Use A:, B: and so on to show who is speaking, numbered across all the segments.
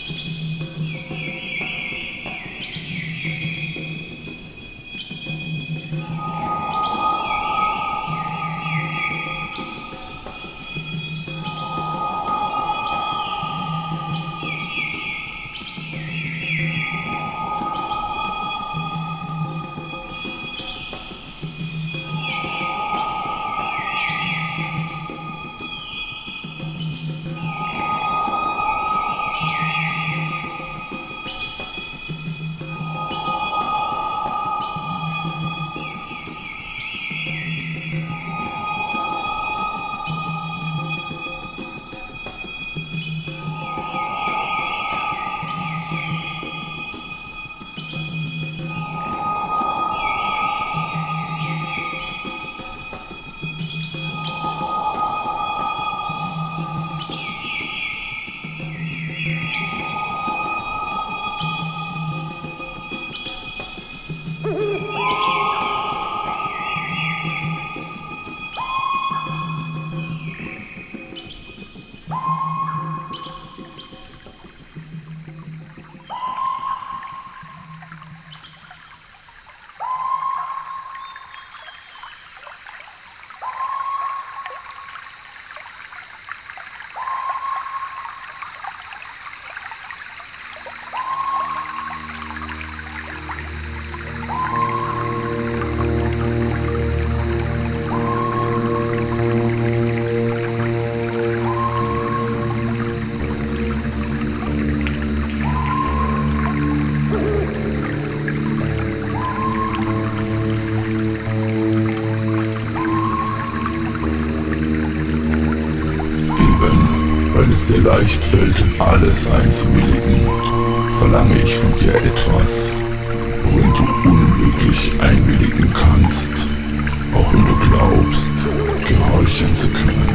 A: Weil es dir leicht fällt, alles einzuwilligen, verlange ich von dir etwas, worin du unmöglich einwilligen kannst, auch wenn du glaubst, gehorchen zu können.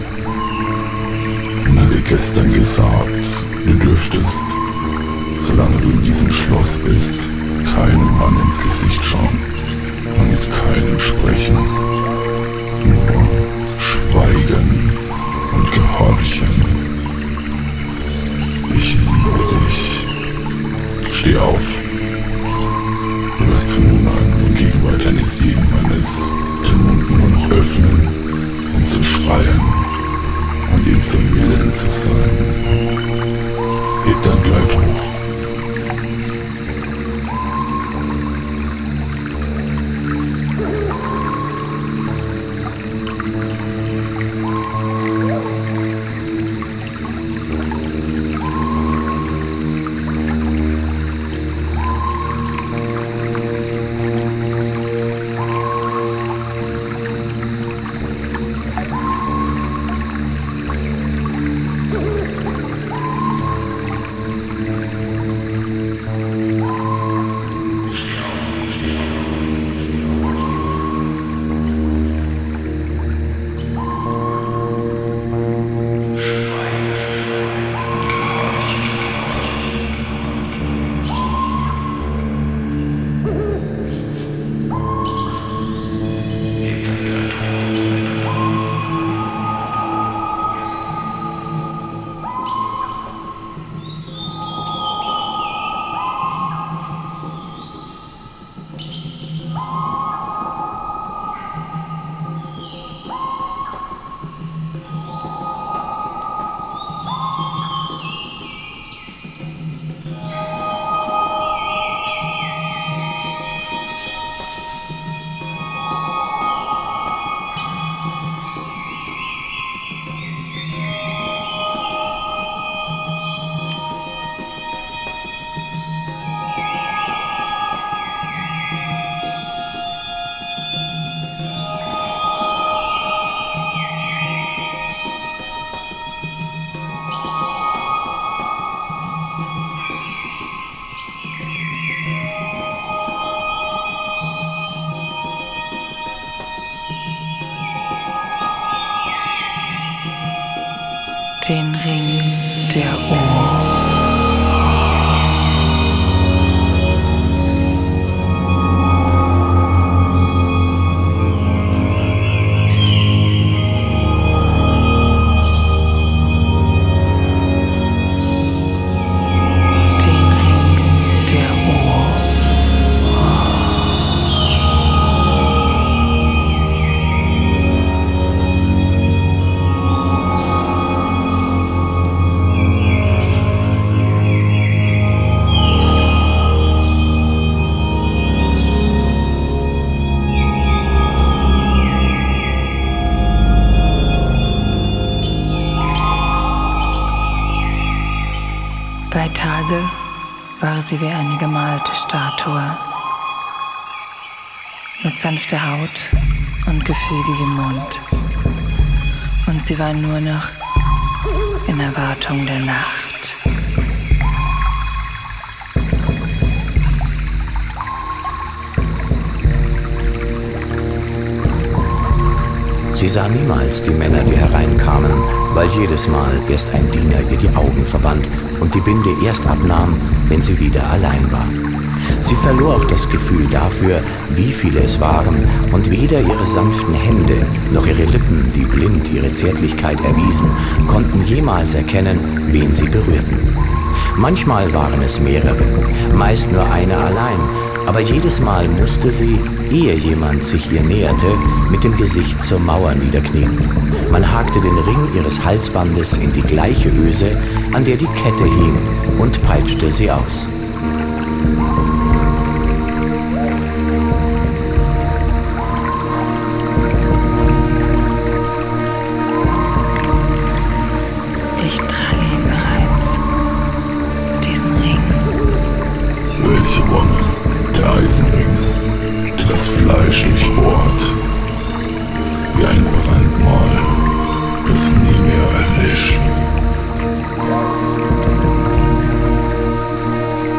A: Man hat dir gestern gesagt, du dürftest, solange du in diesem Schloss bist, keinem Mann ins Gesicht schauen und mit keinem sprechen, nur schweigen und gehorchen. Ich liebe dich. Steh auf. Du wirst von nun an in Gegenwart eines jeden Mannes den Mund nur noch öffnen, um zu schreien und ihm zum Willen zu sein. Heb dein Kleid hoch.
B: Den Ring der Uhr. Bei Tage war sie wie eine gemalte Statue, mit sanfter Haut und gefügigem Mund. Und sie war nur noch in Erwartung der Nacht.
C: Sie sah niemals die Männer, die hereinkamen, weil jedes Mal erst ein Diener ihr die Augen verband und die Binde erst abnahm, wenn sie wieder allein war. Sie verlor auch das Gefühl dafür, wie viele es waren, und weder ihre sanften Hände noch ihre Lippen, die blind ihre Zärtlichkeit erwiesen, konnten jemals erkennen, wen sie berührten. Manchmal waren es mehrere, meist nur eine allein, aber jedes Mal musste sie, ehe jemand sich ihr näherte, mit dem Gesicht zur Mauer niederknien. Man hakte den Ring ihres Halsbandes in die gleiche Öse, an der die Kette hing, und peitschte sie aus.
B: Ich trage ihn bereits, diesen Ring.
A: Welche Wonne, der Eisenring, der das Fleisch durchbohrt, wie ein Brandmal, das nie mehr erlischt.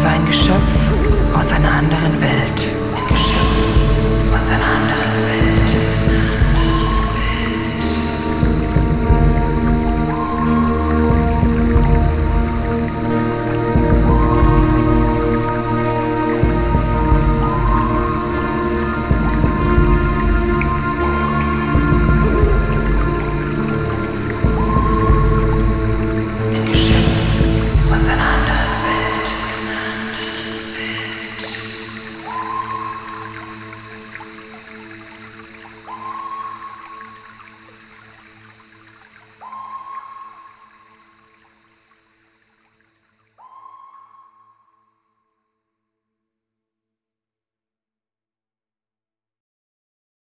B: Sie war ein Geschöpf aus einer anderen Welt. Ein Geschöpf aus einer anderen Welt.